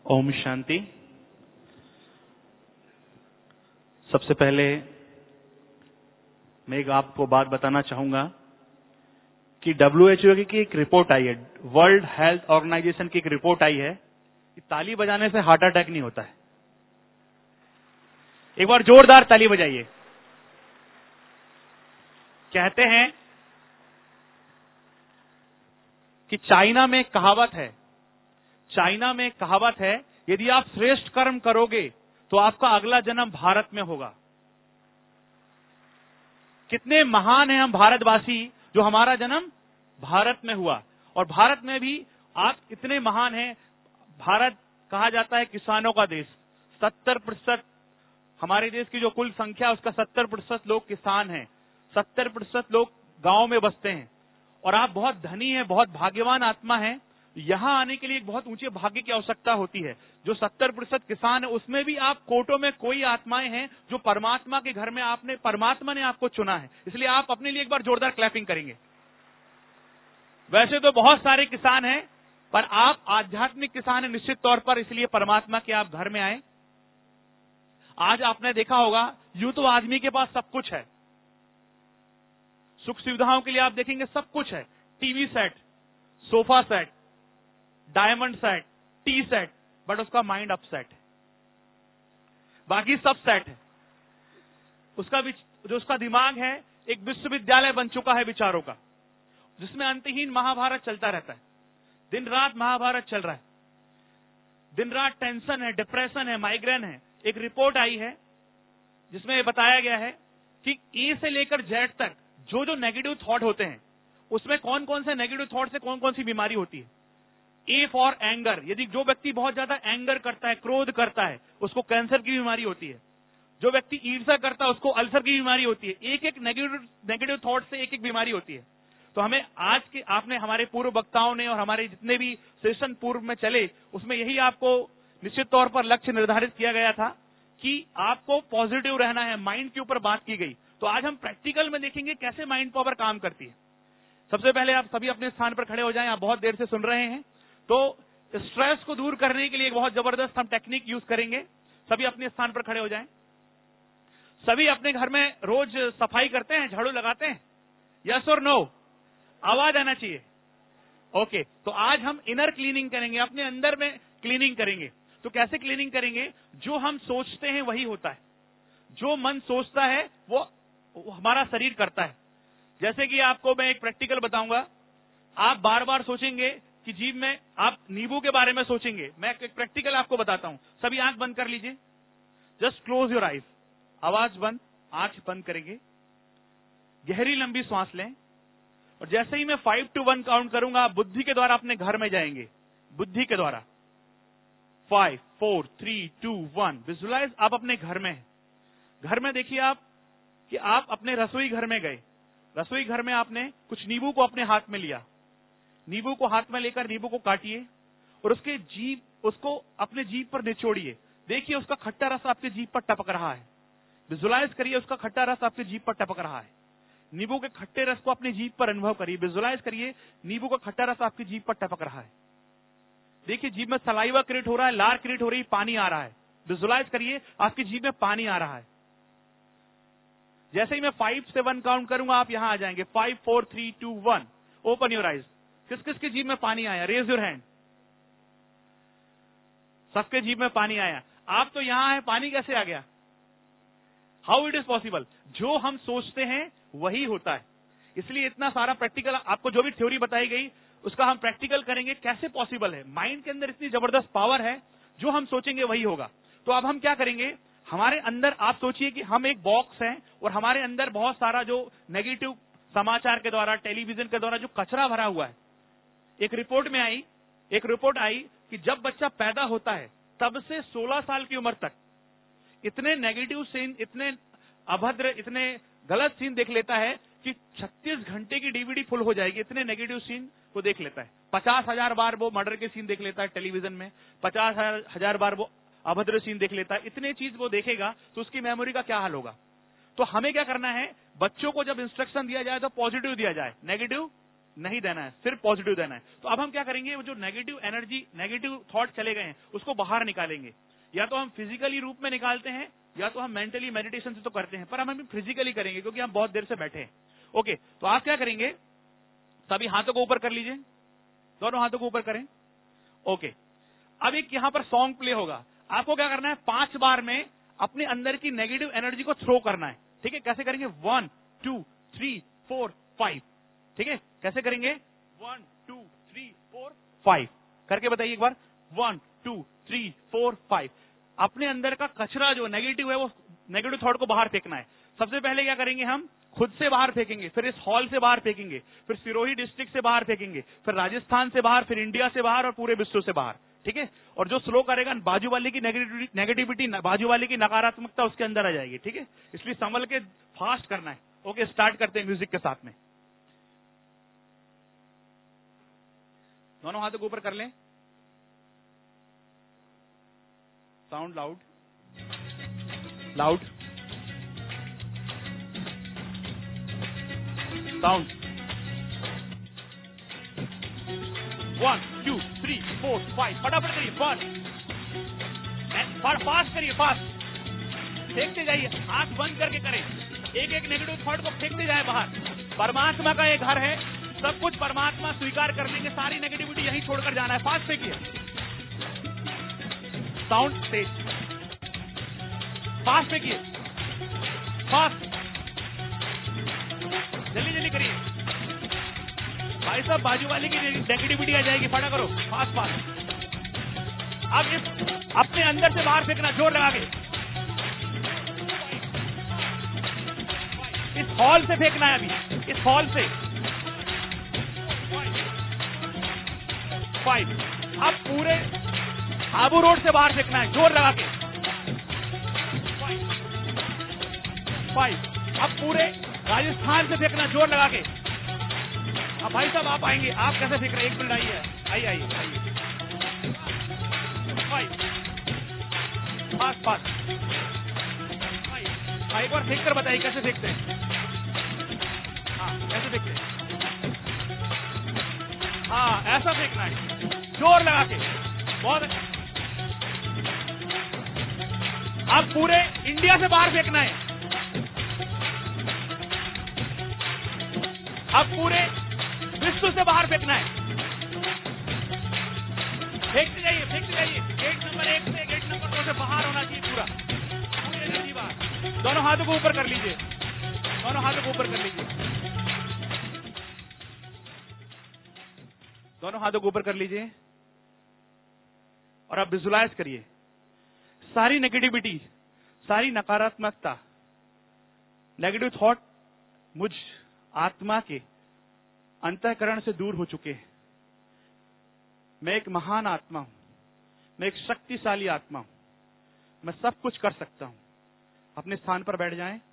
ओम शांति। सबसे पहले मैं आपको बात बताना चाहूंगा कि WHO की एक रिपोर्ट आई है, वर्ल्ड हेल्थ ऑर्गेनाइजेशन की एक रिपोर्ट आई है कि ताली बजाने से हार्ट अटैक नहीं होता है। एक बार जोरदार ताली बजाइए। कहते हैं कि चाइना में कहावत है, यदि आप श्रेष्ठ कर्म करोगे तो आपका अगला जन्म भारत में होगा। कितने महान हैं हम भारतवासी जो हमारा जन्म भारत में हुआ, और भारत में भी आप इतने महान हैं। भारत कहा जाता है किसानों का देश। 70% हमारे देश की जो कुल संख्या उसका 70% लोग किसान हैं, 70% लोग गांव में बसते हैं। और आप बहुत धनी हैं, बहुत भाग्यवान आत्मा हैं। यहां आने के लिए एक बहुत ऊंचे भाग्य की आवश्यकता होती है। जो 70% किसान है उसमें भी आप कोटों में कोई आत्माएं हैं जो परमात्मा के घर में परमात्मा ने आपको चुना है। इसलिए आप अपने लिए एक बार जोरदार क्लैपिंग करेंगे। वैसे तो बहुत सारे किसान हैं, पर आप आध्यात्मिक किसान हैं निश्चित तौर पर, इसलिए परमात्मा के आप घर में आए। आज आपने देखा होगा, यूं तो आदमी के पास सब कुछ है, सुख सुविधाओं के लिए आप देखेंगे सब कुछ है। TV set, sofa set, diamond set, tea set, but उसका माइंड अपसेट है। बाकी सब सेट है। उसका दिमाग है एक विश्वविद्यालय बन चुका है विचारों का, जिसमें अंतहीन महाभारत चलता रहता है। दिन रात महाभारत चल रहा है, दिन रात टेंशन है, डिप्रेशन है, माइग्रेन है। एक रिपोर्ट आई है जिसमें बताया गया है कि ए से लेकर जेड तक जो जो नेगेटिव थॉट होते हैं, उसमें कौन कौन से नेगेटिव थॉट से कौन कौन सी बीमारी होती है। ए फॉर एंगर, यदि जो व्यक्ति बहुत ज्यादा एंगर करता है, क्रोध करता है, उसको कैंसर की बीमारी होती है। जो व्यक्ति ईर्ष्या करता है उसको अल्सर की बीमारी होती है। एक एक नेगेटिव थॉट से एक एक बीमारी होती है। तो हमें आपने हमारे पूर्व वक्ताओं ने और हमारे जितने भी सेशन पूर्व में चले, उसमें यही आपको निश्चित तौर पर लक्ष्य निर्धारित किया गया था कि आपको पॉजिटिव रहना है। माइंड के ऊपर बात की गई। तो आज हम प्रैक्टिकल में देखेंगे कैसे माइंड पावर काम करती है। सबसे पहले आप सभी अपने स्थान पर खड़े हो जाएं। आप बहुत देर से सुन रहे हैं, तो स्ट्रेस को दूर करने के लिए एक बहुत जबरदस्त हम टेक्निक यूज करेंगे। सभी अपने स्थान पर खड़े हो जाएं। सभी अपने घर में रोज सफाई करते हैं, झाड़ू लगाते हैं? यस और नो? आवाज आना चाहिए। ओके, तो आज हम इनर क्लीनिंग करेंगे, अपने अंदर में क्लीनिंग करेंगे। तो कैसे क्लीनिंग करेंगे? जो हम सोचते हैं वही होता है। जो मन सोचता है वो हमारा शरीर करता है। जैसे कि आपको मैं एक प्रैक्टिकल बताऊंगा। आप बार बार सोचेंगे कि जीभ में, आप नींबू के बारे में सोचेंगे। मैं एक प्रैक्टिकल आपको बताता हूं। सभी आंख बंद कर लीजिए। Just close your eyes. आवाज बंद, आंख बंद करेंगे। गहरी लंबी सांस लें, और जैसे ही मैं 5 to 1 काउंट करूंगा, आप बुद्धि के द्वारा अपने घर में जाएंगे। बुद्धि के द्वारा 5 4 3 2 1। विजुलाइज आप अपने घर में हैं। घर में देखिए आप कि आप अपने रसोई घर में गए। रसोई घर में आपने कुछ नींबू को अपने हाथ में लिया। नींबू को हाथ में लेकर नींबू को काटिए और उसको अपने जीभ पर निचोड़िए। देखिए उसका खट्टा रस आपके जीभ पर टपक रहा है। विजुलाइज करिए उसका खट्टा रस आपके जीभ पर टपक रहा है। नींबू के खट्टे रस को अपनी जीभ पर अनुभव करिए। विजुलाइज करिए नींबू का खट्टा रस आपकी जीभ पर टपक रहा है। देखिए जीभ में सलाइवा क्रिएट हो रहा है, लार क्रिएट हो रही है, पानी आ रहा है। विजुलाइज करिए आपकी जीभ में पानी आ रहा है। जैसे ही मैं 5 से 1 काउंट करूंगा, आप यहां आ जाएंगे। 5 4 3 2 1। Open your eyes. किस किस की जीभ में पानी आया? Raise your hand. सबके जीभ में पानी आया। आप तो यहां हैं, पानी कैसे आ गया? How it is possible? जो हम सोचते हैं वही होता है। इसलिए इतना सारा प्रैक्टिकल, आपको जो भी थ्योरी बताई गई उसका हम प्रैक्टिकल करेंगे। कैसे पॉसिबल है? माइंड के अंदर इतनी जबरदस्त पावर है, जो हम सोचेंगे वही होगा। तो अब हम क्या करेंगे? हमारे अंदर, आप सोचिए कि हम एक बॉक्स हैं और हमारे अंदर बहुत सारा जो नेगेटिव समाचार के द्वारा, टेलीविजन के द्वारा जो कचरा भरा हुआ है। एक रिपोर्ट आई कि जब बच्चा पैदा होता है तब से 16 साल की उम्र तक इतने नेगेटिव सीन, इतने अभद्र, इतने गलत सीन देख लेता है कि 36 घंटे की डीवीडी फुल हो जाएगी। इतने नेगेटिव सीन वो देख लेता है। 50,000 बार वो मर्डर के सीन देख लेता है टेलीविजन में। 50,000 बार वो अभद्र सीन देख लेता है। इतने चीज वो देखेगा तो उसकी मेमोरी का क्या हाल होगा? तो हमें क्या करना है? बच्चों को जब इंस्ट्रक्शन दिया जाए तो पॉजिटिव दिया जाए, नेगेटिव नहीं देना है, सिर्फ पॉजिटिव देना है। तो अब हम क्या करेंगे, वो जो नेगेटिव एनर्जी, नेगेटिव थॉट चले गए हैं, उसको बाहर निकालेंगे। या तो हम फिजिकली रूप में निकालते हैं, या तो हम मेंटली मेडिटेशन से तो करते हैं, पर हम अभी फिजिकली करेंगे क्योंकि हम बहुत देर से बैठे हैं। ओके, तो आप क्या करेंगे, सभी हाथों को ऊपर कर लीजिए, दोनों हाथों को ऊपर करें। ओके, अब एक यहां पर सॉन्ग प्ले होगा, आपको क्या करना है, 5 बार में अपने अंदर की नेगेटिव एनर्जी को थ्रो करना है। ठीक है, कैसे करेंगे, 1 2 3 4 5। ठीक है, कैसे करेंगे, 1 2 3 4 5 करके बताइए एक बार, 1 2 3 4 5। अपने अंदर का कचरा जो नेगेटिव है, वो नेगेटिव थॉट को बाहर फेंकना है। सबसे पहले क्या करेंगे, हम खुद से बाहर फेंकेंगे, फिर इस हॉल से बाहर फेंकेंगे, फिर सिरोही डिस्ट्रिक्ट से बाहर फेंकेंगे, फिर राजस्थान से बाहर, फिर इंडिया से बाहर और पूरे विश्व से बाहर। ठीक है, और जो स्लो करेगा, बाजू वाले की नेगेटिविटी, बाजू वाले की नकारात्मकता उसके अंदर आ जाएगी। ठीक है, इसलिए संभल के फास्ट करना है। ओके, स्टार्ट करते हैं म्यूजिक के साथ में। दोनों हाथों को ऊपर कर लें, साउंड लाउड लाउड, साउंड 1 2 3 4 5। फटाफट करिए, फास्ट करिए, फास्ट फेंकते जाइए, आंख बंद करके करें, एक एक नेगेटिव थॉट को फेंकते जाए बाहर। परमात्मा का ये घर है, सब कुछ परमात्मा स्वीकार कर लेंगे, सारी नेगेटिविटी यहीं छोड़कर जाना है। फास्ट फेंकिए, साउंड तेज, फास्ट फेंकिए, फास्ट, जल्दी जल्दी करिए भाई साहब, बाजू वाले की नेगेटिविटी आ जाएगी, फटा करो, फास्ट फास्ट। अब इस अपने अंदर से बाहर फेंकना, जोर लगा के, इस हॉल से फेंकना है अभी, इस हॉल से 5। अब पूरे आबू रोड से बाहर फेंकना है, जोर लगा के 5। अब पूरे राजस्थान से फेंकना, जोर लगा के। अब भाई साहब आप आएंगे, आप कैसे फेंक रहे हैं, 1 मिनट आइए, आइए आइए आइए, 5 फास्ट फास्ट। एक बार फेंक कर बताइए कैसे फेंकते हैं। हाँ, कैसे फेंकते हैं, हाँ ऐसा फेंकना है, जोर लगा के, बहुत अच्छा। अब पूरे इंडिया से बाहर फेंकना है, अब पूरे विश्व से बाहर फेंकना है। फेंकते जाइए, फेंकते जाइए, गेट नंबर 1 से गेट नंबर 2 से बाहर होना चाहिए पूरा, पूरी एनर्जी बाहर। दोनों हाथों को ऊपर कर लीजिए, दोनों हाथों को ऊपर कर लीजिए, दोनों हाथों को ऊपर कर लीजिए। और अब विजुलाइज करिए, सारी नेगेटिविटी, सारी नकारात्मकता, नेगेटिव थॉट मुझ आत्मा के अंतःकरण से दूर हो चुके हैं। मैं एक महान आत्मा हूं, मैं एक शक्तिशाली आत्मा हूं, मैं सब कुछ कर सकता हूं। अपने स्थान पर बैठ जाएं।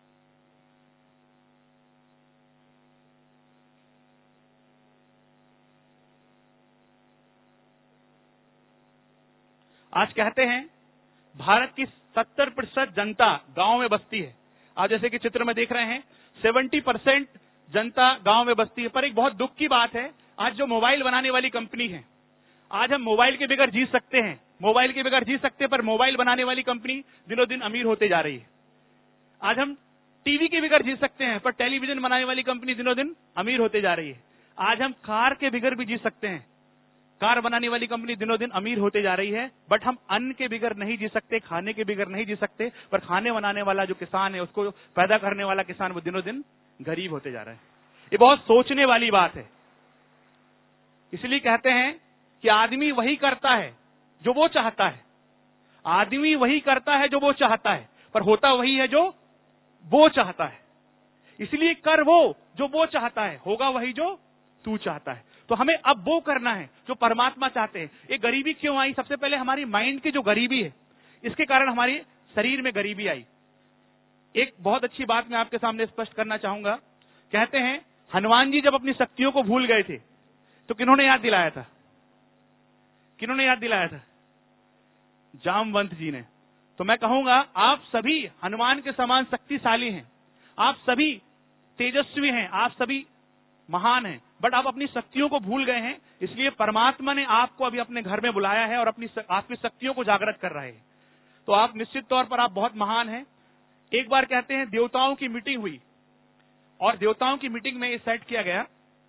आज कहते हैं भारत की 70% जनता गांव में बसती है। आप जैसे कि चित्र में देख रहे हैं, 70% जनता गांव में बसती है। पर एक बहुत दुख की बात है, आज जो मोबाइल बनाने वाली कंपनी है, आज हम मोबाइल के बगैर जी सकते हैं, मोबाइल के बगैर जी सकते हैं, पर मोबाइल बनाने वाली कंपनी दिनों दिन अमीर होते जा रही है। आज हम टीवी के बगैर जी सकते हैं, पर टेलीविजन बनाने वाली कंपनी दिनों दिन अमीर होते जा रही है। आज हम कार के बगैर भी जी सकते हैं, कार बनाने वाली कंपनी दिनों दिन अमीर होते जा रही है। बट हम अन्न के बगैर नहीं जी सकते, खाने के बगैर नहीं जी सकते, पर खाने बनाने वाला जो किसान है, उसको पैदा करने वाला किसान, वो दिनों दिन गरीब होते जा रहा है। ये बहुत सोचने वाली बात है। इसलिए कहते हैं कि आदमी वही करता है जो वो चाहता है, आदमी वही करता है जो वो चाहता है, पर होता वही है जो वो चाहता है। इसलिए कर वो जो वो चाहता है, होगा वही जो तू चाहता है। तो हमें अब वो करना है जो परमात्मा चाहते हैं। ये गरीबी क्यों आई? सबसे पहले हमारी माइंड की जो गरीबी है, इसके कारण हमारे शरीर में गरीबी आई। एक बहुत अच्छी बात मैं आपके सामने स्पष्ट करना चाहूंगा। कहते हैं हनुमान जी जब अपनी शक्तियों को भूल गए थे, तो किन्होंने याद दिलाया था? किन्होंने याद दिलाया था? जामवंत जी ने। तो मैं कहूंगा आप सभी हनुमान के समान शक्तिशाली हैं, आप सभी तेजस्वी हैं, आप सभी महान हैं, बट आप अपनी शक्तियों को भूल गए हैं। इसलिए परमात्मा ने आपको अभी अपने घर में बुलाया है और आपकी शक्तियों को जागृत कर रहे हैं। तो आप निश्चित तौर पर आप बहुत महान हैं। एक बार कहते हैं देवताओं की मीटिंग हुई और देवताओं की मीटिंग में ये सेट किया गया,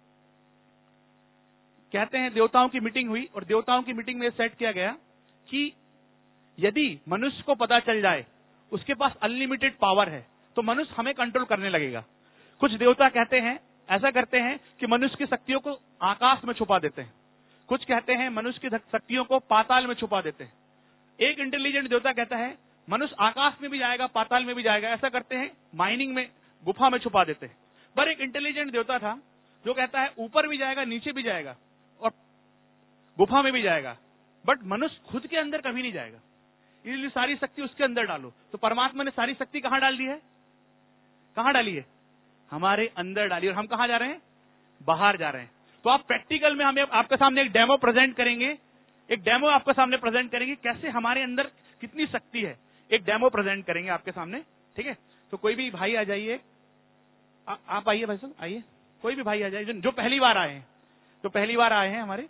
कहते हैं देवताओं की मीटिंग हुई और देवताओं की मीटिंग में सेट किया गया कि यदि मनुष्य को पता चल जाए उसके पास अनलिमिटेड पावर है तो मनुष्य हमें कंट्रोल करने लगेगा। कुछ देवता कहते हैं, ऐसा करते हैं कि मनुष्य की शक्तियों को आकाश में छुपा देते हैं। कुछ कहते हैं मनुष्य की शक्तियों को पाताल में छुपा देते हैं। एक इंटेलिजेंट देवता कहता है मनुष्य आकाश में भी जाएगा, पाताल में भी जाएगा। ऐसा करते हैं माइनिंग में, गुफा में छुपा देते हैं। पर एक इंटेलिजेंट देवता था जो कहता है ऊपर भी जाएगा, नीचे भी जाएगा और गुफा में भी जाएगा, बट मनुष्य खुद के अंदर कभी नहीं जाएगा। इसलिए सारी शक्ति उसके अंदर डालो। तो परमात्मा ने सारी शक्ति कहां डाल दी है? कहां डाली है? हमारे अंदर डाली। और हम कहां जा रहे हैं? बाहर जा रहे हैं। तो आप प्रैक्टिकल में हमें आपके सामने एक डेमो प्रेजेंट करेंगे, एक डेमो आपके सामने प्रेजेंट करेंगे कैसे हमारे अंदर कितनी शक्ति है। एक डेमो प्रेजेंट करेंगे आपके सामने, ठीक है? तो कोई भी भाई आ जाइए, आप आइए भाई साहब, आइए। कोई भी भाई आ जाइए जो पहली बार आए हैं, जो पहली बार आए हैं हमारे,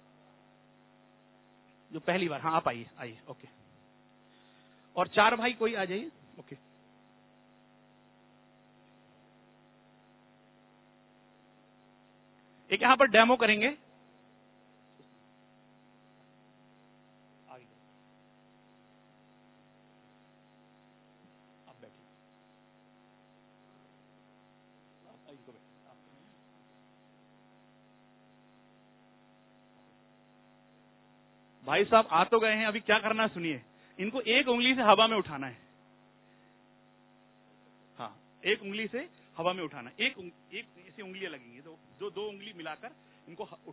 जो पहली बार, हाँ आप आइए, आइए, ओके। और 4 भाई कोई आ जाइए, ओके। एक यहां पर डेमो करेंगे। आप बैठिए, भाई साहब आ तो गए हैं, अभी क्या करना है सुनिए। इनको एक उंगली से हवा में उठाना है। हाँ, एक उंगली से हवा में उठाना। एक ऐसी उंगलियां लगेंगी, तो जो 2 उंगली मिलाकर इनको